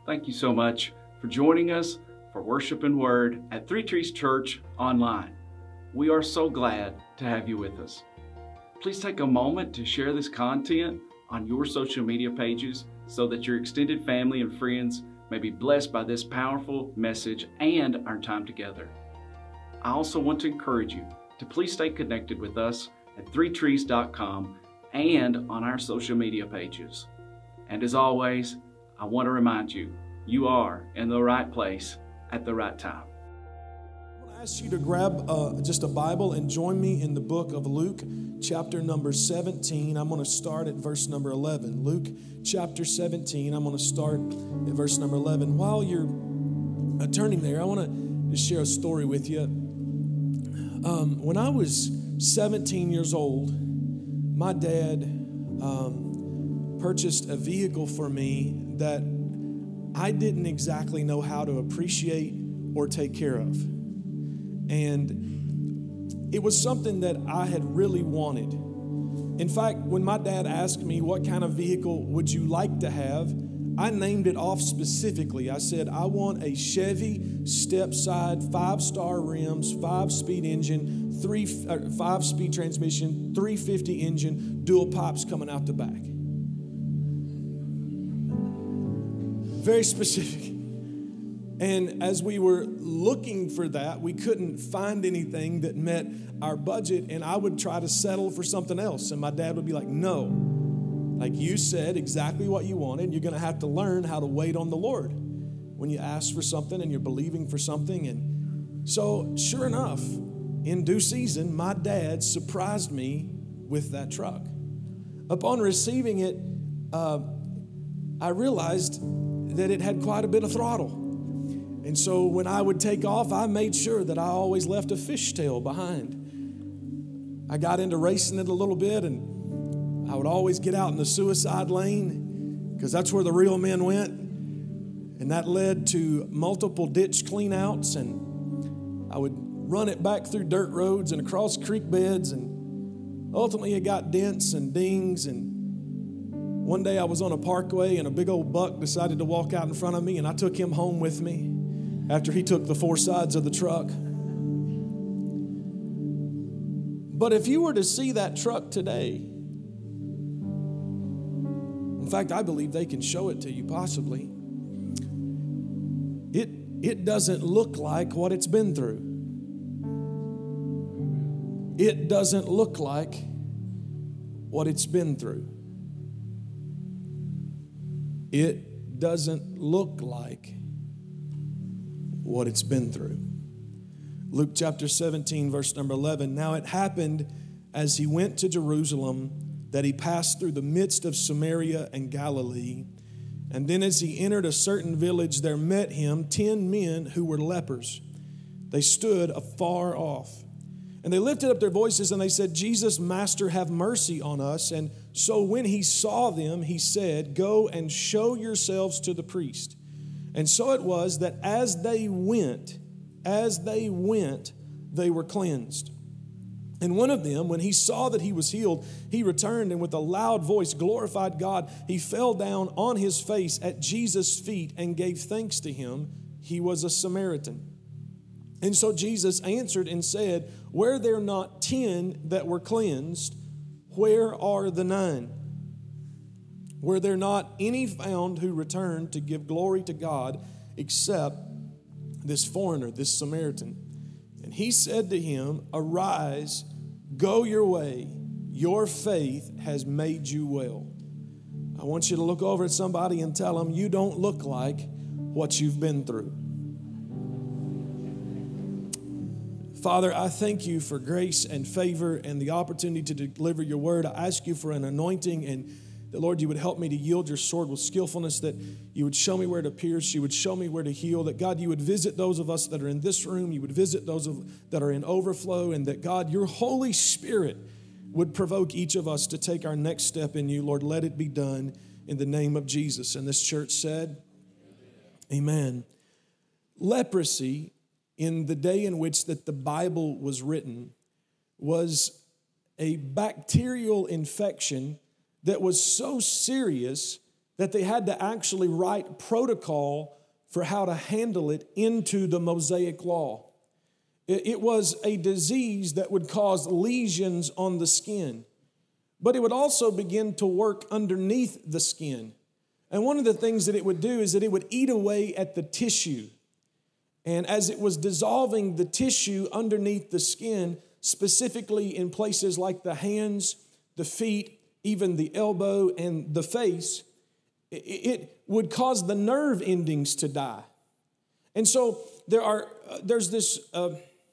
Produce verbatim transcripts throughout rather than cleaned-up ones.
Thank you so much for joining us for Worship and Word at Three Trees Church online. We are so glad to have you with us. Please take a moment to share this content on your social media pages so that your extended family and friends may be blessed by this powerful message and our time together. I also want to encourage you to please stay connected with us at three trees dot com and on our social media pages. And as always, I want to remind you, you are in the right place at the right time. I want to ask you to grab uh, just a Bible and join me in the book of Luke, chapter number seventeen. I'm going to start at verse number eleven. Luke, chapter seventeen, I'm going to start at verse number eleven. While you're uh, turning there, I want to just share a story with you. Um, when I was seventeen years old, my dad um, purchased a vehicle for me that I didn't exactly know how to appreciate or take care of. And it was something that I had really wanted. In fact, when my dad asked me, what kind of vehicle would you like to have, I named it off specifically. I said, I want a Chevy step-side, five-star rims, five-speed engine, three, uh, five-speed transmission, three fifty engine, dual pipes coming out the back. Very specific. And as we were looking for that, we couldn't find anything that met our budget, and I would try to settle for something else. And my dad would be like, no, like you said exactly what you wanted. You're going to have to learn how to wait on the Lord when you ask for something and you're believing for something. And so sure enough, in due season, my dad surprised me with that truck. Upon receiving it, uh, I realized that it had quite a bit of throttle. And so when I would take off, I made sure that I always left a fishtail behind. I got into racing it a little bit, and I would always get out in the suicide lane because that's where the real men went. And that led to multiple ditch cleanouts, and I would run it back through dirt roads and across creek beds, and ultimately it got dents and dings. And one day I was on a parkway and a big old buck decided to walk out in front of me, and I took him home with me after he took the four sides of the truck. But if you were to see that truck today, in fact, I believe they can show it to you possibly, it, it doesn't look like what it's been through. It doesn't look like what it's been through. It doesn't look like what it's been through. Luke chapter seventeen, verse number eleven. Now it happened as he went to Jerusalem that he passed through the midst of Samaria and Galilee. And then as he entered a certain village, there met him ten men who were lepers. They stood afar off. And they lifted up their voices and they said, Jesus, Master, have mercy on us. And so when he saw them, he said, go and show yourselves to the priest. And so it was that as they went, as they went, they were cleansed. And one of them, when he saw that he was healed, he returned and with a loud voice glorified God. He fell down on his face at Jesus' feet and gave thanks to him. He was a Samaritan. And so Jesus answered and said, were there not ten that were cleansed? Where are the nine? Were there not any found who returned to give glory to God except this foreigner, this Samaritan? And he said to him, arise, go your way. Your faith has made you well. I want you to look over at somebody and tell them, you don't look like what you've been through. Father, I thank you for grace and favor and the opportunity to deliver your word. I ask you for an anointing, and that, Lord, you would help me to yield your sword with skillfulness, that you would show me where to pierce, you would show me where to heal, that, God, you would visit those of us that are in this room, you would visit those of, that are in overflow, and that, God, your Holy Spirit would provoke each of us to take our next step in you. Lord, let it be done in the name of Jesus. And this church said, amen. Leprosy, in the day in which that the Bible was written, was a bacterial infection that was so serious that they had to actually write protocol for how to handle it into the Mosaic law. It was a disease that would cause lesions on the skin, but it would also begin to work underneath the skin. And one of the things that it would do is that it would eat away at the tissue. And as it was dissolving the tissue underneath the skin, specifically in places like the hands, the feet, even the elbow and the face, it would cause the nerve endings to die. And so there are uh, there's this uh,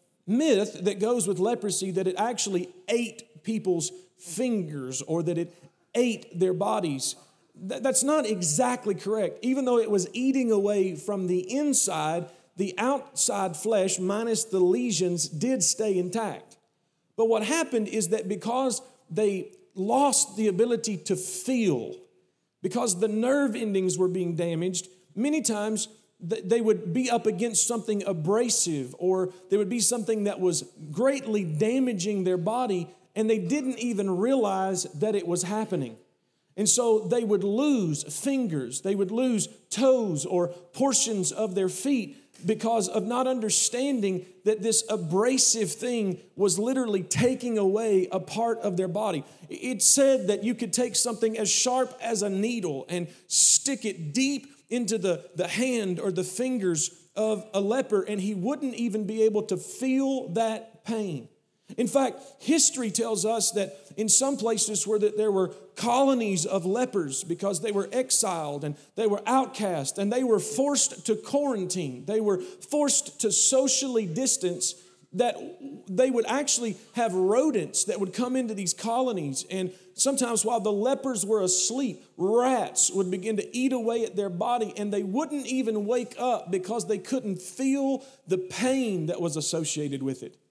myth that goes with leprosy that it actually ate people's fingers or that it ate their bodies. Th- that's not exactly correct. Even though it was eating away from the inside, the outside flesh minus the lesions did stay intact. But what happened is that because they lost the ability to feel, because the nerve endings were being damaged, many times they would be up against something abrasive, or there would be something that was greatly damaging their body, and they didn't even realize that it was happening. And so they would lose fingers, they would lose toes or portions of their feet because of not understanding that this abrasive thing was literally taking away a part of their body. It said that you could take something as sharp as a needle and stick it deep into the, the hand or the fingers of a leper, and he wouldn't even be able to feel that pain. In fact, history tells us that in some places where that there were colonies of lepers because they were exiled and they were outcast and they were forced to quarantine. They were forced to socially distance, that they would actually have rodents that would come into these colonies. And sometimes while the lepers were asleep, rats would begin to eat away at their body, and they wouldn't even wake up because they couldn't feel the pain that was associated with it.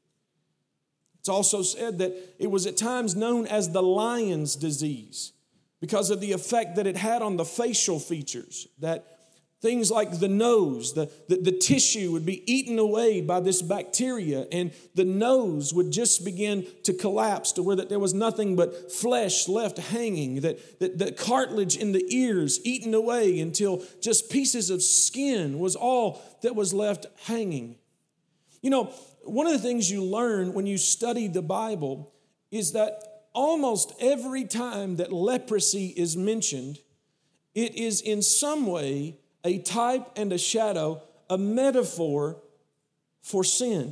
It's also said that it was at times known as the lion's disease because of the effect that it had on the facial features, that things like the nose, the, the, the tissue would be eaten away by this bacteria, and the nose would just begin to collapse to where that there was nothing but flesh left hanging, that, that the cartilage in the ears eaten away until just pieces of skin was all that was left hanging. You know, one of the things you learn when you study the Bible is that almost every time that leprosy is mentioned, it is in some way a type and a shadow, a metaphor for sin.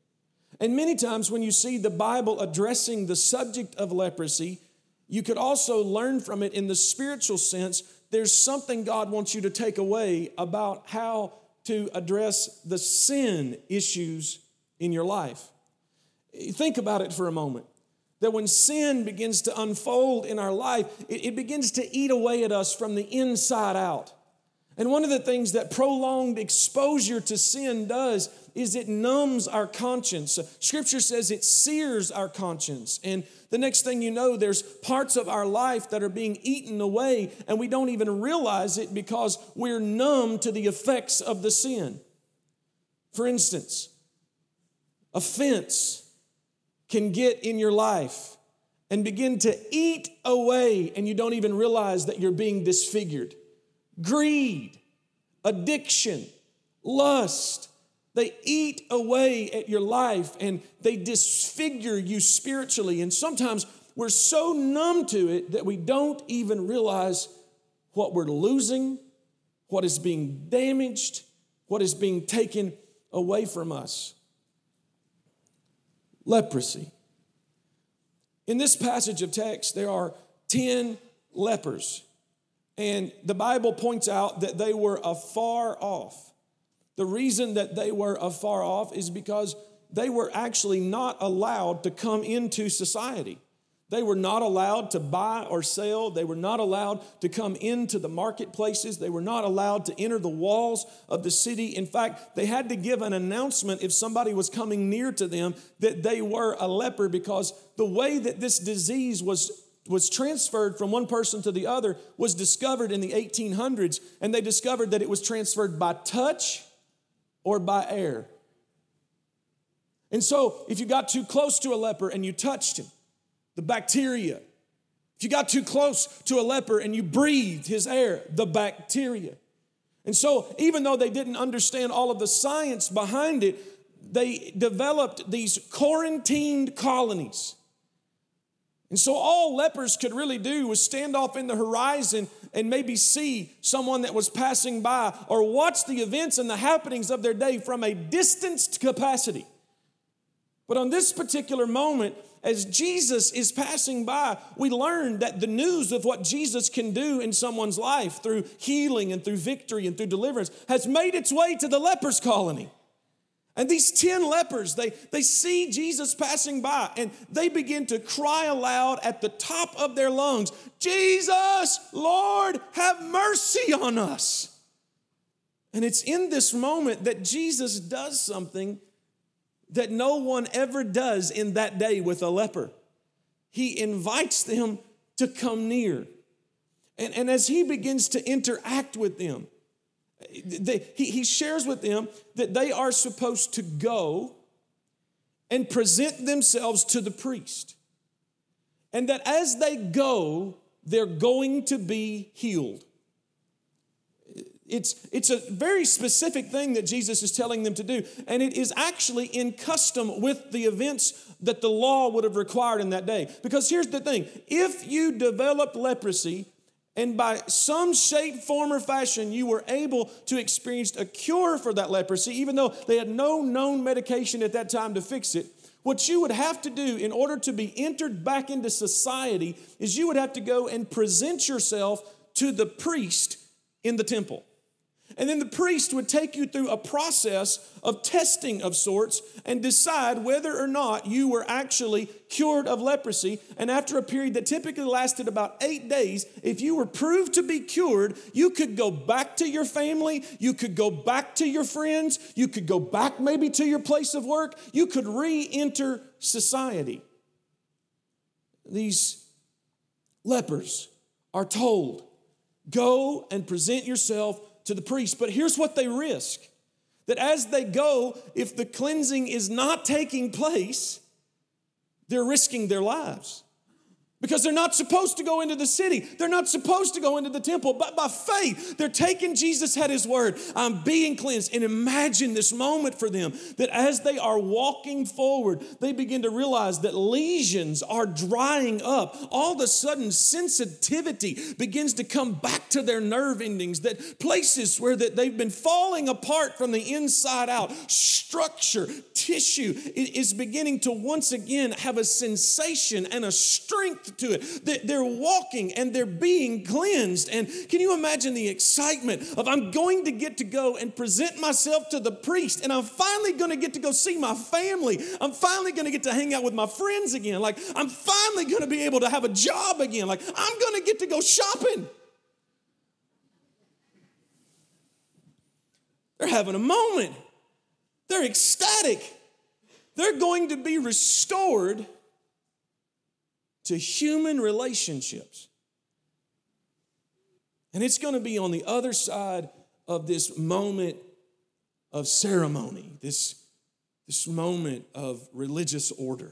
And many times when you see the Bible addressing the subject of leprosy, you could also learn from it in the spiritual sense. There's something God wants you to take away about how to address the sin issues in your life. Think about it for a moment. That when sin begins to unfold in our life, it, it begins to eat away at us from the inside out. And one of the things that prolonged exposure to sin does is it numbs our conscience. Scripture says it sears our conscience. And the next thing you know, there's parts of our life that are being eaten away, and we don't even realize it because we're numb to the effects of the sin. For instance, offense can get in your life and begin to eat away, and you don't even realize that you're being disfigured. Greed, addiction, lust, they eat away at your life and they disfigure you spiritually. And sometimes we're so numb to it that we don't even realize what we're losing, what is being damaged, what is being taken away from us. Leprosy. In this passage of text, there are ten lepers. And the Bible points out that they were afar off. The reason that they were afar off is because they were actually not allowed to come into society. They were not allowed to buy or sell. They were not allowed to come into the marketplaces. They were not allowed to enter the walls of the city. In fact, they had to give an announcement if somebody was coming near to them that they were a leper, because the way that this disease was was transferred from one person to the other was discovered in the eighteen hundreds, and they discovered that it was transferred by touch or by air. And so if you got too close to a leper and you touched him, the bacteria If you got too close to a leper and you breathed his air, the bacteria. And so even though they didn't understand all of the science behind it, they developed these quarantined colonies. And so all lepers could really do was stand off in the horizon and maybe see someone that was passing by or watch the events and the happenings of their day from a distanced capacity. But on this particular moment, as Jesus is passing by, we learn that the news of what Jesus can do in someone's life through healing and through victory and through deliverance has made its way to the lepers' colony. And these ten lepers, they, they see Jesus passing by and they begin to cry aloud at the top of their lungs, Jesus, Lord, have mercy on us. And it's in this moment that Jesus does something that no one ever does in that day with a leper. He invites them to come near. And, and as he begins to interact with them, they, he, he shares with them that they are supposed to go and present themselves to the priest. And that as they go, they're going to be healed. It's, it's a very specific thing that Jesus is telling them to do, and it is actually in custom with the events that the law would have required in that day. Because here's the thing, if you developed leprosy, and by some shape, form, or fashion, you were able to experience a cure for that leprosy, even though they had no known medication at that time to fix it, what you would have to do in order to be entered back into society is you would have to go and present yourself to the priest in the temple. And then the priest would take you through a process of testing of sorts and decide whether or not you were actually cured of leprosy. And after a period that typically lasted about eight days, if you were proved to be cured, you could go back to your family, you could go back to your friends, you could go back maybe to your place of work, you could re-enter society. These lepers are told, go and present yourself to the priest. But here's what they risk. That as they go, if the cleansing is not taking place, they're risking their lives. Because they're not supposed to go into the city. They're not supposed to go into the temple. But by faith, they're taking Jesus at his word. I'm being cleansed. And imagine this moment for them that as they are walking forward, they begin to realize that lesions are drying up. All of a sudden, sensitivity begins to come back to their nerve endings. That places where that they've been falling apart from the inside out, structure, tissue is beginning to once again have a sensation and a strength to it. They're walking and they're being cleansed. And can you imagine the excitement of I'm going to get to go and present myself to the priest, and I'm finally going to get to go see my family. I'm finally going to get to hang out with my friends again. Like I'm finally going to be able to have a job again. Like I'm going to get to go shopping. They're having a moment. They're ecstatic. They're going to be restored to human relationships. And it's going to be on the other side of this moment of ceremony, this, this moment of religious order.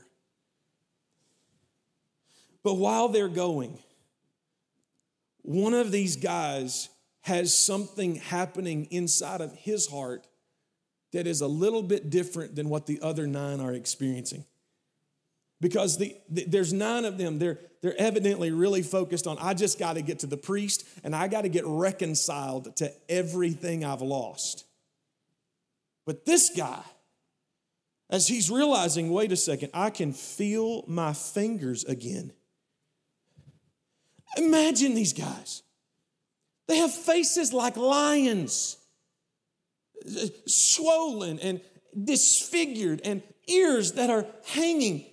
But while they're going, one of these guys has something happening inside of his heart that is a little bit different than what the other nine are experiencing. Because the, the, there's nine of them, they're, they're evidently really focused on, I just got to get to the priest and I got to get reconciled to everything I've lost. But this guy, as he's realizing, wait a second, I can feel my fingers again. Imagine these guys. They have faces like lions, swollen and disfigured, and ears that are hanging.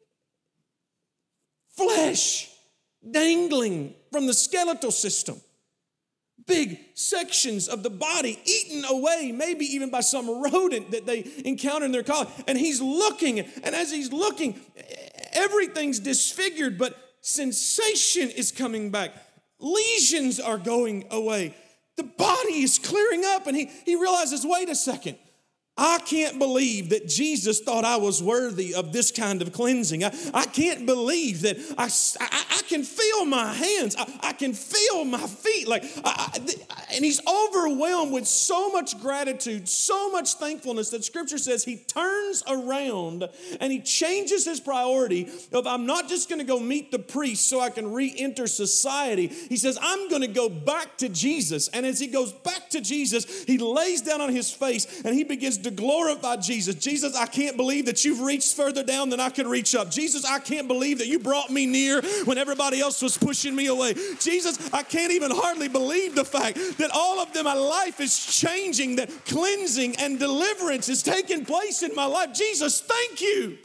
Flesh dangling from the skeletal system. Big sections of the body eaten away, maybe even by some rodent that they encounter in their colony. And he's looking, and as he's looking, everything's disfigured, but sensation is coming back. Lesions are going away. The body is clearing up, and he, he realizes, wait a second, I can't believe that Jesus thought I was worthy of this kind of cleansing. I, I can't believe that I, I, I can feel my hands. I, I can feel my feet. Like, I, I, and he's overwhelmed with so much gratitude, so much thankfulness that Scripture says he turns around and he changes his priority of, I'm not just going to go meet the priest so I can re-enter society. He says, I'm going to go back to Jesus. And as he goes back to Jesus, he lays down on his face and he begins to glorify Jesus. Jesus, I can't believe that you've reached further down than I could reach up. Jesus, I can't believe that you brought me near when everybody else was pushing me away. Jesus, I can't even hardly believe the fact that all of them, my life is changing, that cleansing and deliverance is taking place in my life. Jesus, thank you.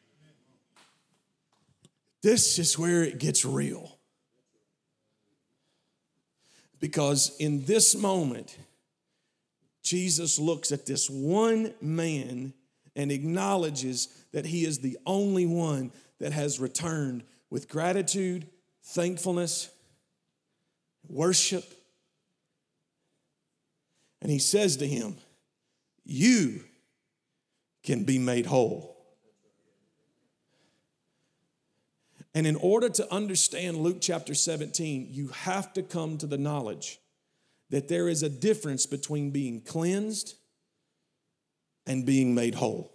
This is where it gets real. Because in this moment, Jesus looks at this one man and acknowledges that he is the only one that has returned with gratitude, thankfulness, worship. And he says to him, you can be made whole. And in order to understand Luke chapter seventeen, you have to come to the knowledge that there is a difference between being cleansed and being made whole.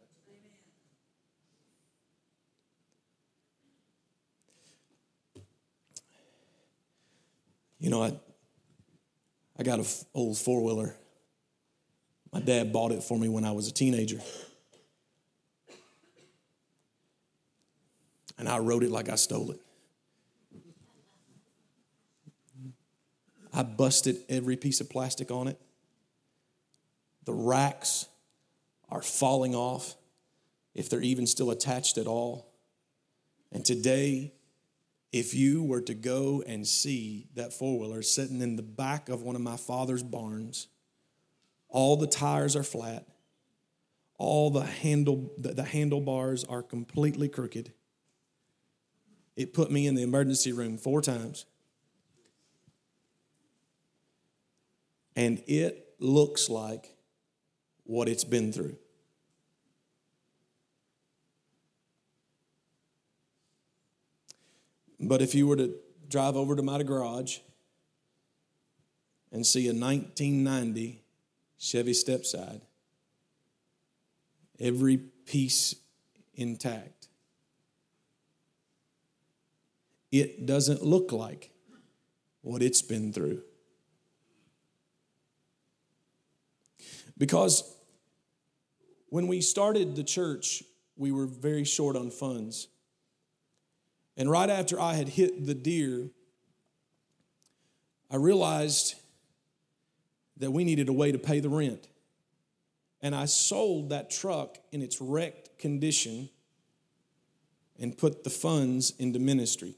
You know, I, I got an old four-wheeler. My dad bought it for me when I was a teenager. And I rode it like I stole it. I busted every piece of plastic on it. The racks are falling off, if they're even still attached at all. And today, if you were to go and see that four-wheeler sitting in the back of one of my father's barns, all the tires are flat. All the handle the, the handlebars are completely crooked. It put me in the emergency room four times. And it looks like what it's been through. But if you were to drive over to my garage and see a nineteen ninety Chevy Stepside, every piece intact, it doesn't look like what it's been through. Because when we started the church, we were very short on funds. And right after I had hit the deer, I realized that we needed a way to pay the rent. And I sold that truck in its wrecked condition and put the funds into ministry.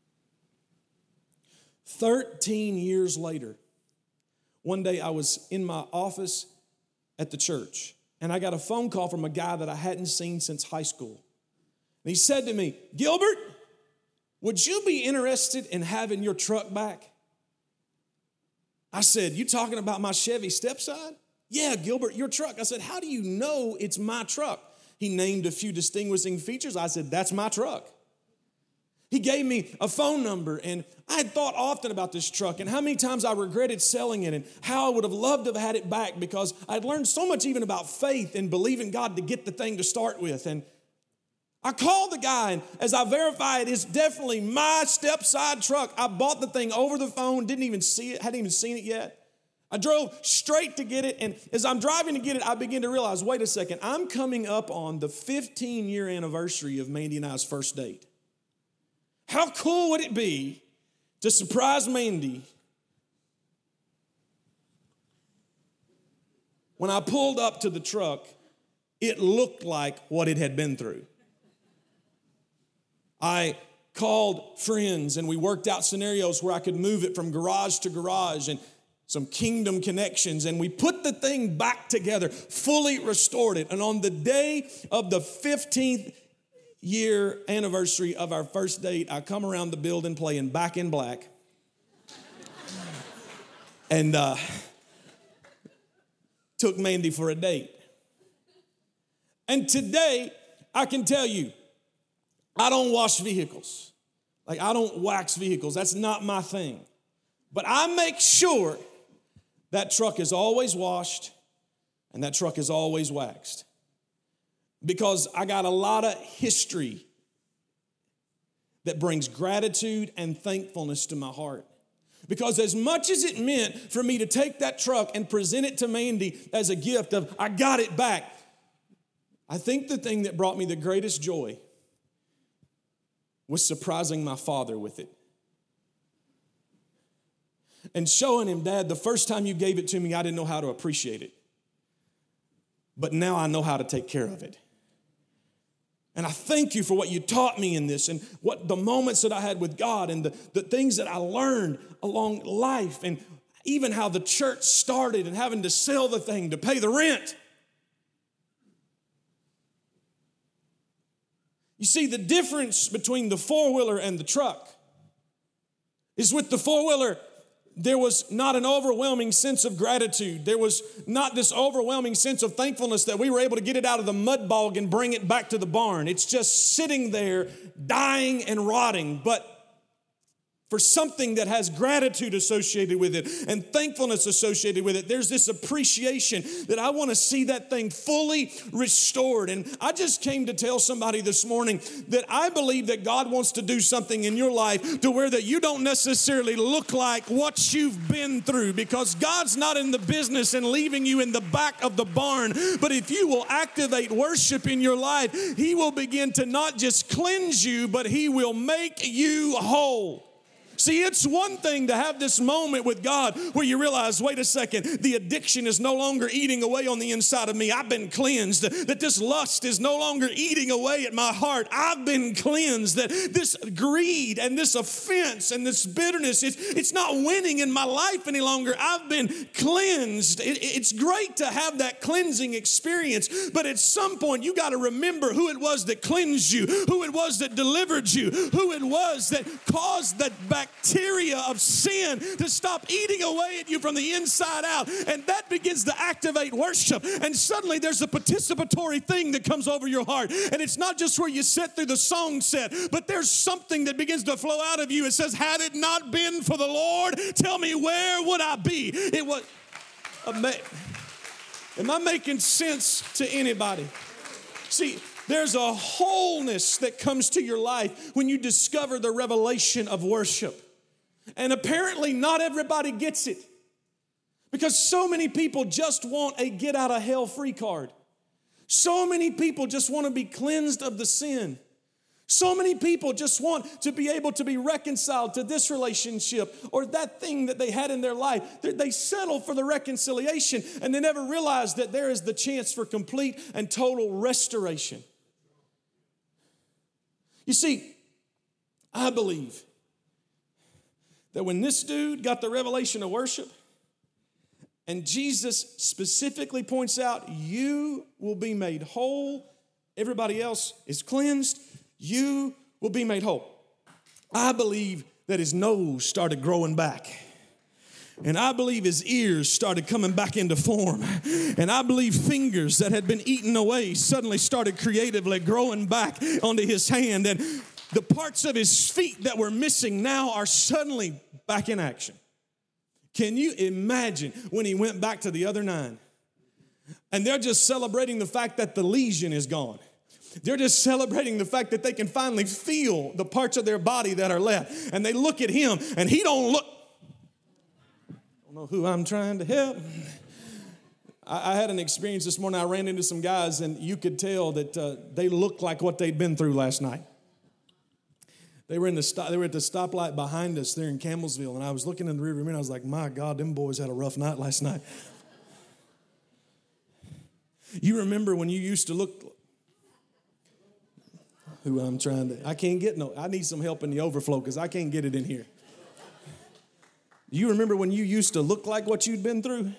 Thirteen years later, one day I was in my office at the church, and I got a phone call from a guy that I hadn't seen since high school. And he said to me, Gilbert, would you be interested in having your truck back? I said, you talking about my Chevy Stepside? Yeah, Gilbert, your truck. I said, how do you know it's my truck? He named a few distinguishing features. I said, that's my truck. He gave me a phone number, and I had thought often about this truck and how many times I regretted selling it and how I would have loved to have had it back because I'd learned so much even about faith and believing God to get the thing to start with. And I called the guy, and as I verified, it's definitely my Stepside truck. I bought the thing over the phone, didn't even see it, hadn't even seen it yet. I drove straight to get it, and as I'm driving to get it, I begin to realize, wait a second, I'm coming up on the fifteen-year anniversary of Mandy and I's first date. How cool would it be to surprise Mandy when I pulled up to the truck? It looked like what it had been through. I called friends and we worked out scenarios where I could move it from garage to garage and some kingdom connections, and we put the thing back together, fully restored it. And on the day of the fifteenth year anniversary of our first date, I come around the building playing Back in Black. and uh, took Mandy for a date. And today, I can tell you, I don't wash vehicles. Like, I don't wax vehicles. That's not my thing. But I make sure that truck is always washed and that truck is always waxed. Because I got a lot of history that brings gratitude and thankfulness to my heart. Because as much as it meant for me to take that truck and present it to Mandy as a gift of, I got it back, I think the thing that brought me the greatest joy was surprising my father with it. And showing him, Dad, the first time you gave it to me, I didn't know how to appreciate it. But now I know how to take care of it. And I thank you for what you taught me in this and what the moments that I had with God and the, the things that I learned along life and even how the church started and having to sell the thing to pay the rent. You see, the difference between the four-wheeler and the truck is with the four-wheeler, there was not an overwhelming sense of gratitude. There was not this overwhelming sense of thankfulness that we were able to get it out of the mud bog and bring it back to the barn. It's just sitting there, dying and rotting. But for something that has gratitude associated with it and thankfulness associated with it, there's this appreciation that I want to see that thing fully restored. And I just came to tell somebody this morning that I believe that God wants to do something in your life to where that you don't necessarily look like what you've been through, because God's not in the business in leaving you in the back of the barn. But if you will activate worship in your life, He will begin to not just cleanse you, but He will make you whole. See, it's one thing to have this moment with God where you realize, wait a second, the addiction is no longer eating away on the inside of me. I've been cleansed. That this lust is no longer eating away at my heart. I've been cleansed. That this greed and this offense and this bitterness, it's, it's not winning in my life any longer. I've been cleansed. It, it's great to have that cleansing experience, but at some point you got to remember who it was that cleansed you, who it was that delivered you, who it was that caused that back bacteria of sin to stop eating away at you from the inside out. And that begins to activate worship. And suddenly there's a participatory thing that comes over your heart. And it's not just where you sit through the song set, but there's something that begins to flow out of you. It says, had it not been for the Lord, tell me, where would I be? It was, am I making sense to anybody? See, there's a wholeness that comes to your life when you discover the revelation of worship. And apparently not everybody gets it, because so many people just want a get out of hell free card. So many people just want to be cleansed of the sin. So many people just want to be able to be reconciled to this relationship or that thing that they had in their life. They settle for the reconciliation and they never realize that there is the chance for complete and total restoration. You see, I believe that when this dude got the revelation of worship, and Jesus specifically points out, you will be made whole, everybody else is cleansed, you will be made whole. I believe that his nose started growing back. And I believe his ears started coming back into form. And I believe fingers that had been eaten away suddenly started creatively growing back onto his hand. And the parts of his feet that were missing now are suddenly back in action. Can you imagine when he went back to the other nine? And they're just celebrating the fact that the lesion is gone. They're just celebrating the fact that they can finally feel the parts of their body that are left. And they look at him and he don't look. I don't know who I'm trying to help. I, I had an experience this morning. I ran into some guys and you could tell that uh, they looked like what they'd been through last night. They were in the stop, they were at the stoplight behind us there in Campbellsville, and I was looking in the rearview mirror. I was like, "My God, them boys had a rough night last night." You remember when you used to look? Who I'm trying to? I can't get no. I need some help in the overflow because I can't get it in here. You remember when you used to look like what you'd been through?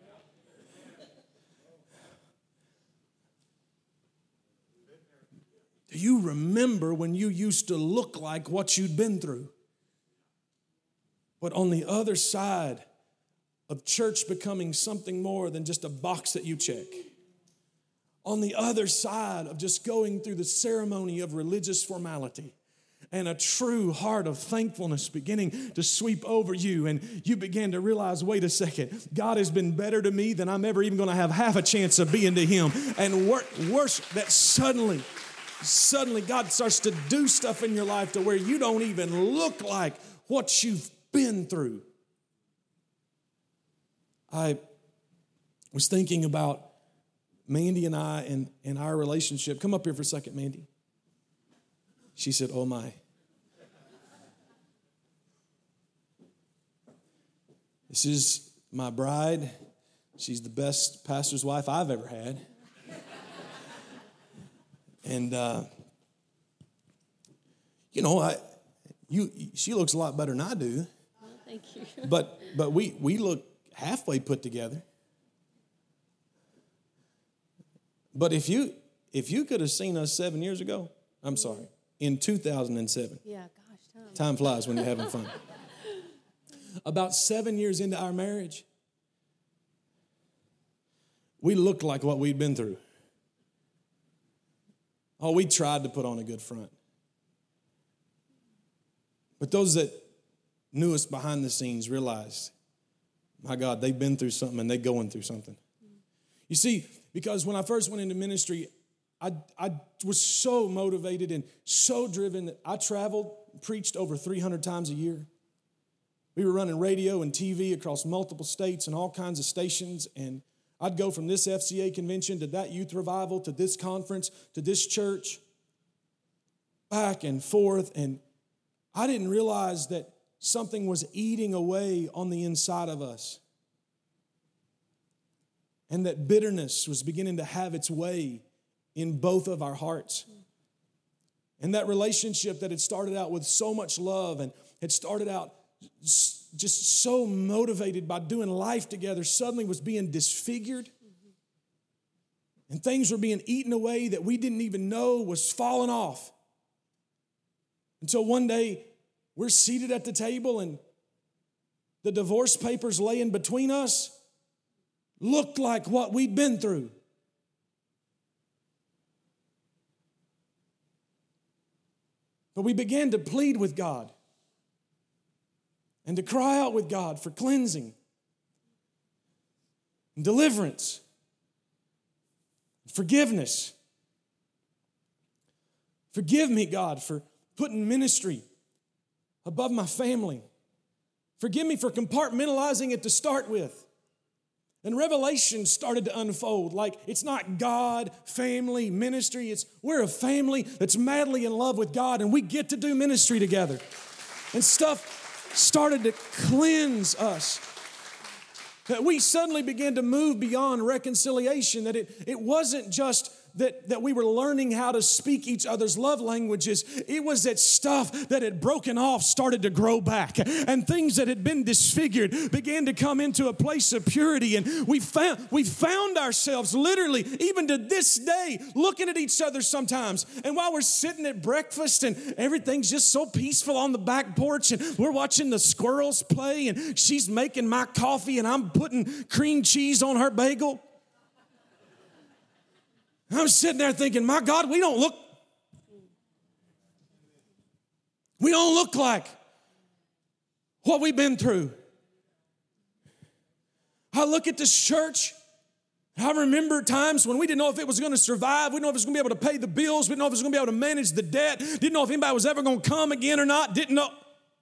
Do you remember when you used to look like what you'd been through? But on the other side of church becoming something more than just a box that you check, on the other side of just going through the ceremony of religious formality, and a true heart of thankfulness beginning to sweep over you, and you begin to realize, wait a second, God has been better to me than I'm ever even going to have half a chance of being to Him. And wor- worse, that suddenly, suddenly God starts to do stuff in your life to where you don't even look like what you've been through. I was thinking about Mandy and I and, and our relationship. Come up here for a second, Mandy. She said, oh my. This is my bride. She's the best pastor's wife I've ever had. And, uh, you know, I, you, she looks a lot better than I do. Oh, thank you. But, but we, we look halfway put together. But if you, if you could have seen us seven years ago, I'm sorry, in two thousand seven. Yeah, gosh, time. Time flies when you're having fun. About seven years into our marriage, we looked like what we'd been through. Oh, we tried to put on a good front. But those that knew us behind the scenes realized, my God, they've been through something and they're going through something. You see, because when I first went into ministry, I, I was so motivated and so driven that I traveled, preached over three hundred times a year. We were running radio and T V across multiple states and all kinds of stations, and I'd go from this F C A convention to that youth revival to this conference to this church, back and forth, and I didn't realize that something was eating away on the inside of us, and that bitterness was beginning to have its way in both of our hearts. And that relationship that had started out with so much love and had started out just so motivated by doing life together suddenly was being disfigured. And things were being eaten away that we didn't even know was falling off. Until one day we're seated at the table and the divorce papers laying between us looked like what we'd been through. But we began to plead with God and to cry out with God for cleansing and deliverance, forgiveness. Forgive me, God, for putting ministry above my family. Forgive me for compartmentalizing it to start with. And revelation started to unfold. Like, it's not God, family, ministry. It's we're a family that's madly in love with God, and we get to do ministry together. And stuff started to cleanse us. That we suddenly began to move beyond reconciliation. That it, it wasn't just that, that we were learning how to speak each other's love languages. It was that stuff that had broken off started to grow back. And things that had been disfigured began to come into a place of purity. And we found, we found ourselves literally, even to this day, looking at each other sometimes. And while we're sitting at breakfast and everything's just so peaceful on the back porch and we're watching the squirrels play and she's making my coffee and I'm putting cream cheese on her bagel. I'm sitting there thinking, my God, we don't look, we don't look like what we've been through. I look at this church, I remember times when we didn't know if it was going to survive, we didn't know if it was going to be able to pay the bills, we didn't know if it was going to be able to manage the debt, didn't know if anybody was ever going to come again or not, didn't know.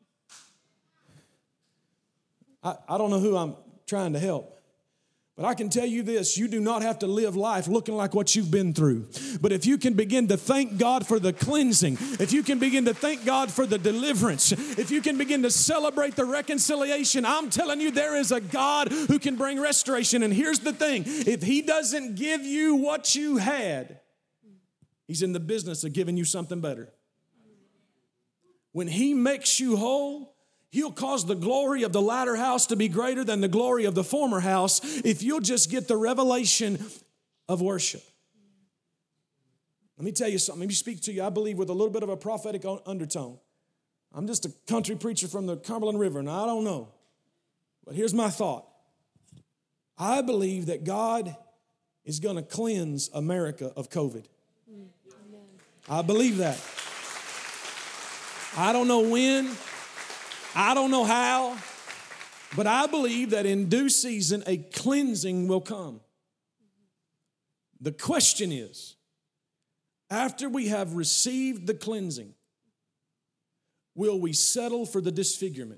I, I don't know who I'm trying to help. But I can tell you this, you do not have to live life looking like what you've been through. But if you can begin to thank God for the cleansing, if you can begin to thank God for the deliverance, if you can begin to celebrate the reconciliation, I'm telling you there is a God who can bring restoration. And here's the thing, if He doesn't give you what you had, He's in the business of giving you something better. When He makes you whole, He'll cause the glory of the latter house to be greater than the glory of the former house if you'll just get the revelation of worship. Let me tell you something. Let me speak to you, I believe, with a little bit of a prophetic undertone. I'm just a country preacher from the Cumberland River, and I don't know. But here's my thought. I believe that God is going to cleanse America of COVID. I believe that. I don't know when, I don't know how, but I believe that in due season a cleansing will come. The question is, after we have received the cleansing, will we settle for the disfigurement?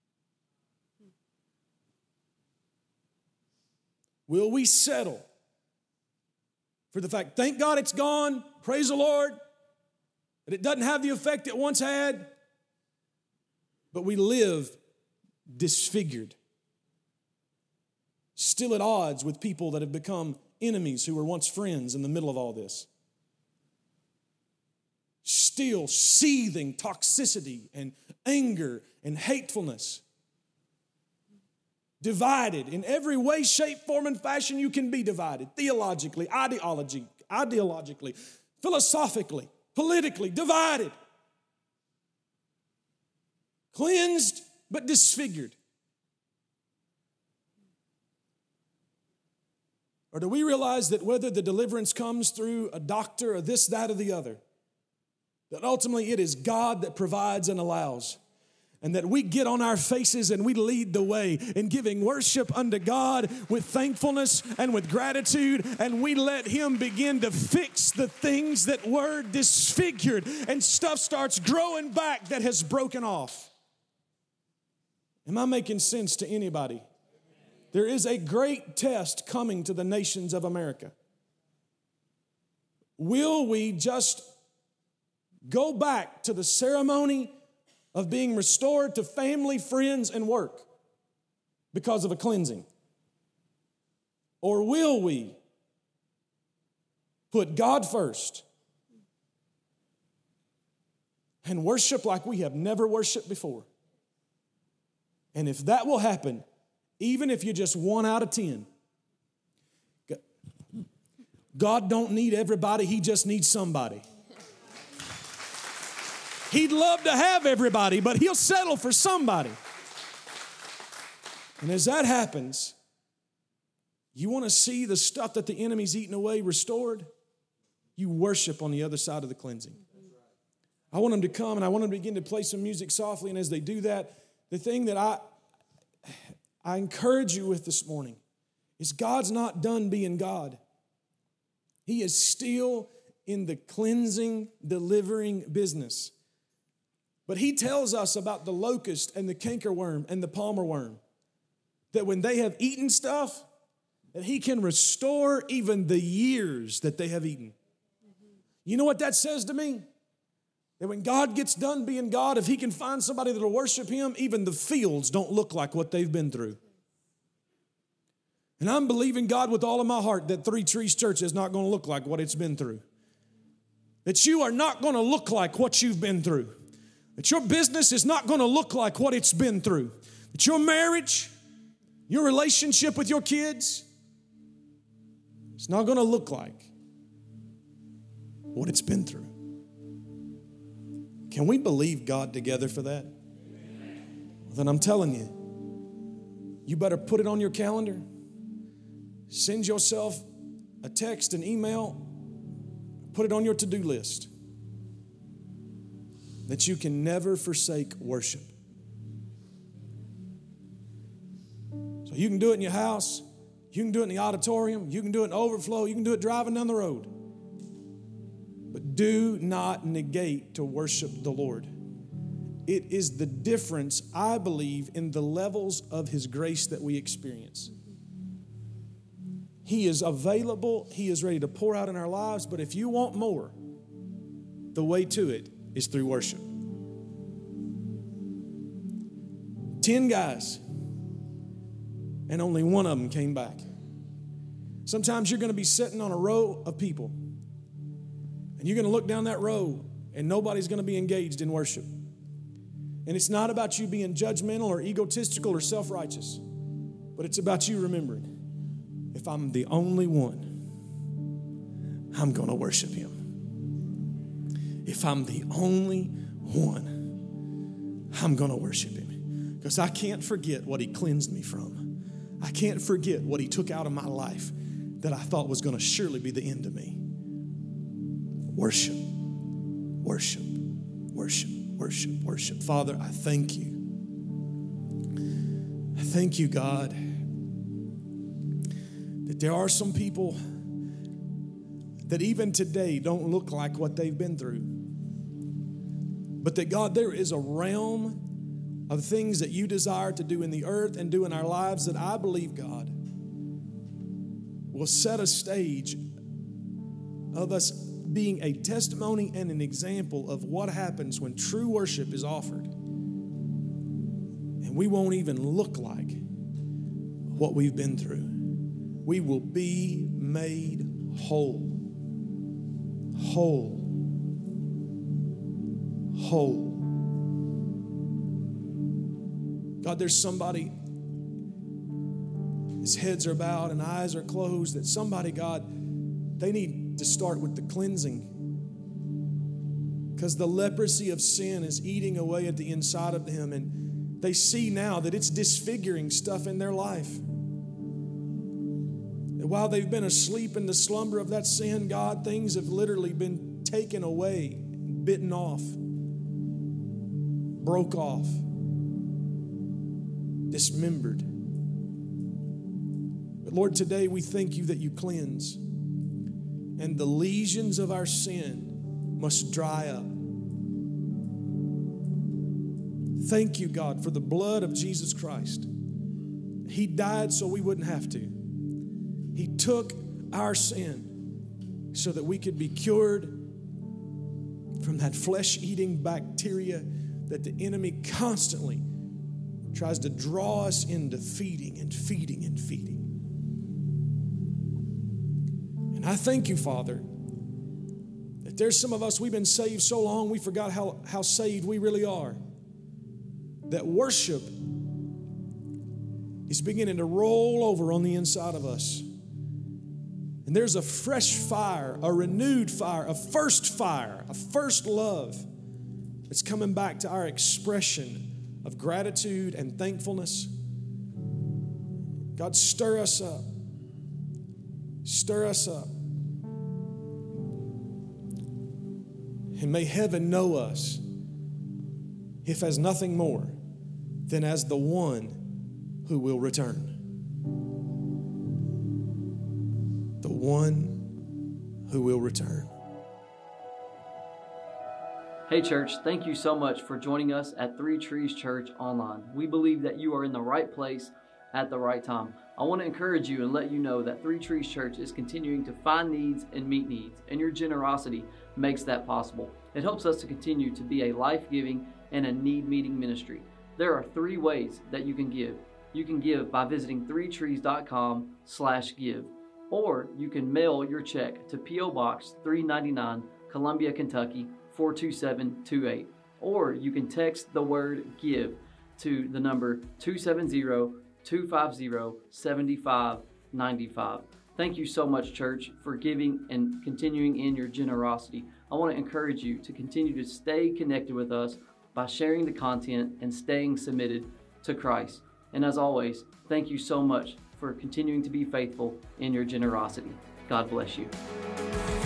Will we settle for the fact, thank God it's gone, praise the Lord, that it doesn't have the effect it once had, but we live disfigured, still at odds with people that have become enemies who were once friends in the middle of all this. Still seething toxicity and anger and hatefulness. Divided in every way, shape, form, and fashion you can be divided. Theologically, ideology, ideologically, philosophically, politically, divided. Cleansed but disfigured. Or do we realize that whether the deliverance comes through a doctor or this, that, or the other, that ultimately it is God that provides and allows, and that we get on our faces and we lead the way in giving worship unto God with thankfulness and with gratitude, and we let Him begin to fix the things that were disfigured, and stuff starts growing back that has broken off. Am I making sense to anybody? There is a great test coming to the nations of America. Will we just go back to the ceremony of being restored to family, friends, and work because of a cleansing? Or will we put God first and worship like we have never worshiped before? And if that will happen, even if you're just one out of ten, God don't need everybody, He just needs somebody. He'd love to have everybody, but He'll settle for somebody. And as that happens, you want to see the stuff that the enemy's eaten away restored? You worship on the other side of the cleansing. I want them to come and I want them to begin to play some music softly, and as they do that, the thing that I, I encourage you with this morning is God's not done being God. He is still in the cleansing, delivering business. But He tells us about the locust and the cankerworm and the palmer worm, that when they have eaten stuff, that He can restore even the years that they have eaten. You know what that says to me? That when God gets done being God, if He can find somebody that will worship Him, even the fields don't look like what they've been through. And I'm believing God with all of my heart that Three Trees Church is not going to look like what it's been through. That you are not going to look like what you've been through. That your business is not going to look like what it's been through. That your marriage, your relationship with your kids, it's not going to look like what it's been through. Can we believe God together for that? Well, then I'm telling you, you better put it on your calendar. Send yourself a text, an email, put it on your to-do list. That you can never forsake worship. So you can do it in your house, you can do it in the auditorium, you can do it in overflow, you can do it driving down the road. But do not negate to worship the Lord. It is the difference, I believe, in the levels of His grace that we experience. He is available, He is ready to pour out in our lives, but if you want more, the way to it is through worship. Ten guys, and only one of them came back. Sometimes you're going to be sitting on a row of people, and you're going to look down that row, and nobody's going to be engaged in worship. And it's not about you being judgmental or egotistical or self-righteous, but it's about you remembering, if I'm the only one, I'm going to worship Him. If I'm the only one, I'm going to worship Him. Because I can't forget what He cleansed me from. I can't forget what He took out of my life. that I thought was going to surely be the end of me. Worship, worship, worship, worship, worship. Father, I thank you. I thank you, God, that there are some people that even today don't look like what they've been through. But that, God, there is a realm of things that you desire to do in the earth and do in our lives that I believe, God, will set a stage of us being a testimony and an example of what happens when true worship is offered. And we won't even look like what we've been through. We will be made whole. Whole. Whole. God, there's somebody, his heads are bowed and eyes are closed, that somebody, God, they need to start with the cleansing. Because the leprosy of sin is eating away at the inside of them, and they see now that it's disfiguring stuff in their life. That while they've been asleep in the slumber of that sin, God, things have literally been taken away, bitten off, broke off, dismembered. But Lord, today we thank you that you cleanse, and the lesions of our sin must dry up. Thank you, God, for the blood of Jesus Christ. He died so we wouldn't have to. He took our sin so that we could be cured from that flesh-eating bacteria that the enemy constantly tries to draw us into feeding and feeding and feeding. And I thank you, Father, that there's some of us, we've been saved so long we forgot how, how saved we really are. That worship is beginning to roll over on the inside of us. And there's a fresh fire, a renewed fire, a first fire, a first love that's coming back to our expression of gratitude and thankfulness. God, stir us up. Stir us up. And may heaven know us, if as nothing more than as the one who will return. The one who will return. Hey church, thank you so much for joining us at Three Trees Church Online. We believe that you are in the right place at the right time. I want to encourage you and let you know that Three Trees Church is continuing to find needs and meet needs, and your generosity makes that possible. It helps us to continue to be a life-giving and a need-meeting ministry. There are three ways that you can give. You can give by visiting three trees dot com slash give, or you can mail your check to P O Box three ninety-nine, Columbia, Kentucky, four two seven two eight, or you can text the word give to the number two seven zero, two five zero, seven five nine five. Thank you so much, church, for giving and continuing in your generosity. I want to encourage you to continue to stay connected with us by sharing the content and staying submitted to Christ. And as always, thank you so much for continuing to be faithful in your generosity. God bless you.